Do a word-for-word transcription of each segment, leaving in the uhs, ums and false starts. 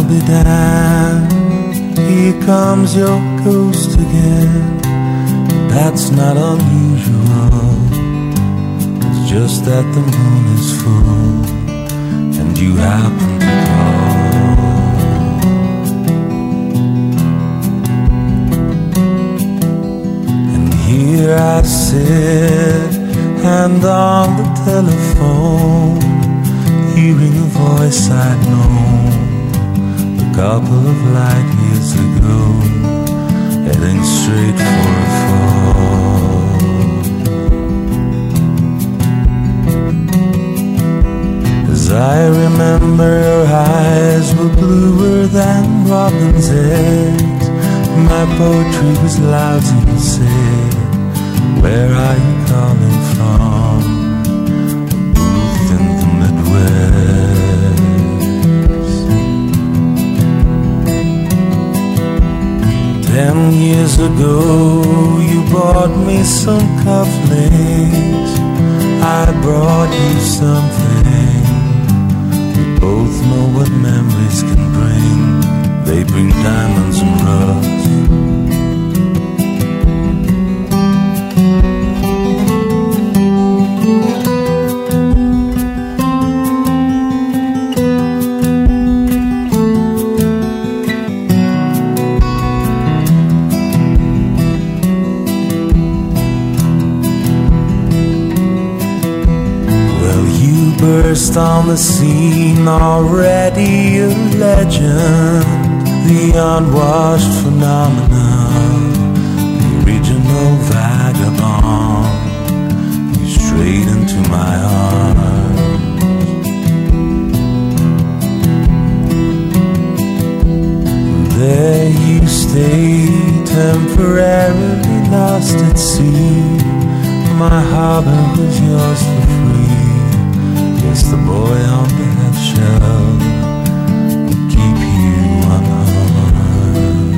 be damned, here comes your ghost again. That's not unusual, it's just that the moon is full and you happen to call. And here I sit, hand on the telephone, hearing a voice I'd known a couple of light years ago, heading straight for a fall. As I remember, your eyes were bluer than robin's eggs. My poetry was lousy and said, where are you calling from? A booth in the Midwest. Ten years ago, you bought me some cufflinks. I brought you something. We both know what memories can bring. They bring diamonds and rust. Burst on the scene, already a legend, the unwashed phenomenon, the original vagabond. You strayed into my arms. There you stay, temporarily lost at sea. My harbor was yours for free. It's the boy on the half shell to keep you unharmed.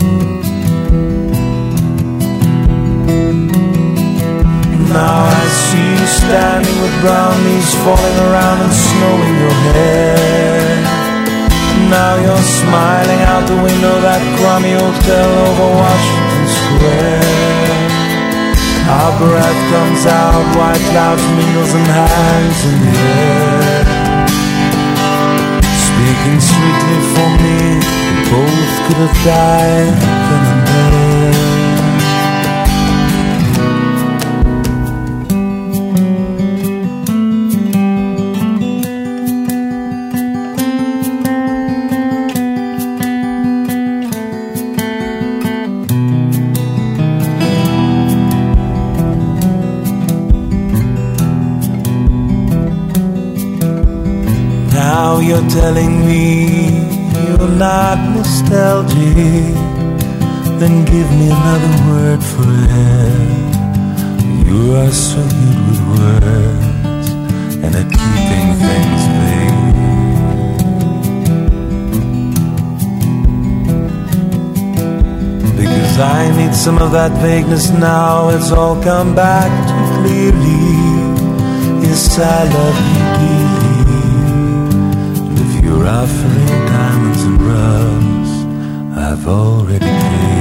Now I see you standing with brown leaves falling around and snow in your hair. Now you're smiling out the window, that crummy hotel over Washington Square. Our breath comes out, white clouds mingles and hangs in the air. Speaking sweetly for me, we both could have died then and there. Now you're telling me you're not nostalgic, then give me another word for it. You are so good with words and at keeping things vague. Because I need some of that vagueness now, it's all come back too clearly. Yes, I love you dearly. You're offering diamonds and rubs, I've already paid.